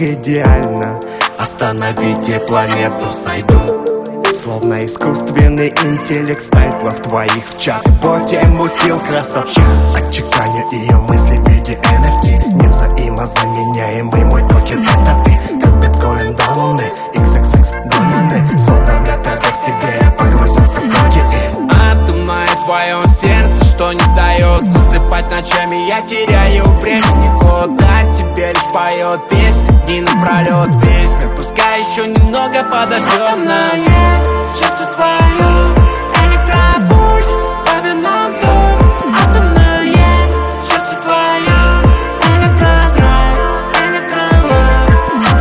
идеально. Остановить я планету сойду. Словно искусственный интеллект ставит в твоих в чат-боте мутил красоту. Отчеканю ее мысли в виде NFT. Невзаимозаменяемый мой токен — это ты. Как биткоин до луны, XXX домены. Словно в метадос тебе я погрузился в коде. Атомное в твоем сердце, что не дает засыпать ночами. Я теряю времени, куда тебе лишь поет песни. Дни напролет весь мир, пускай еще немного подождет нас. Сердце твое, электропульс, павином ток. Атомное сердце твое, электродрайв, электровайб.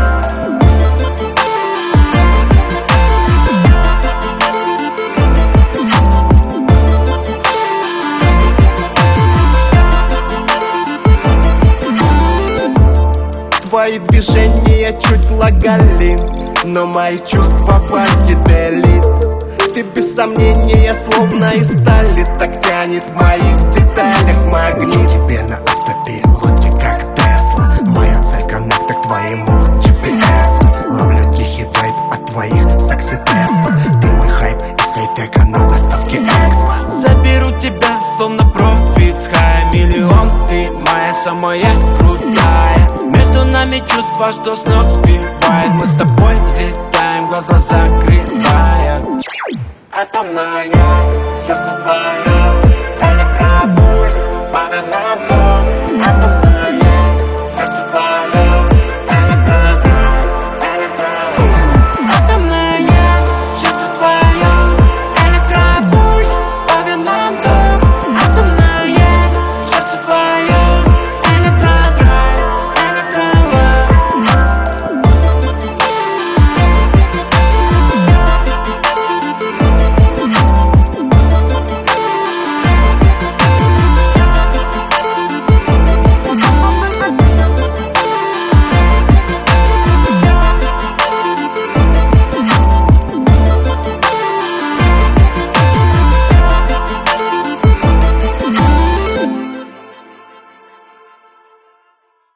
Твои движения чуть лагали, но мои чувства похитили. Ты без сомнения словно из стали, так тянет в моих деталях магнит. Тебе на автопилоте как Тесла. Моя цель коннектор к твоему GPS. Ловлю тихий вайб от твоих секси-тестов. Ты мой хайп из хай-тека на доставке экспо. Заберу тебя, словно профит с хай. Миллион, ты моя самая крутая. Между нами чувства, что с ног сбивает. Мы с тобой взлетаем, глаза закрывая. Атомная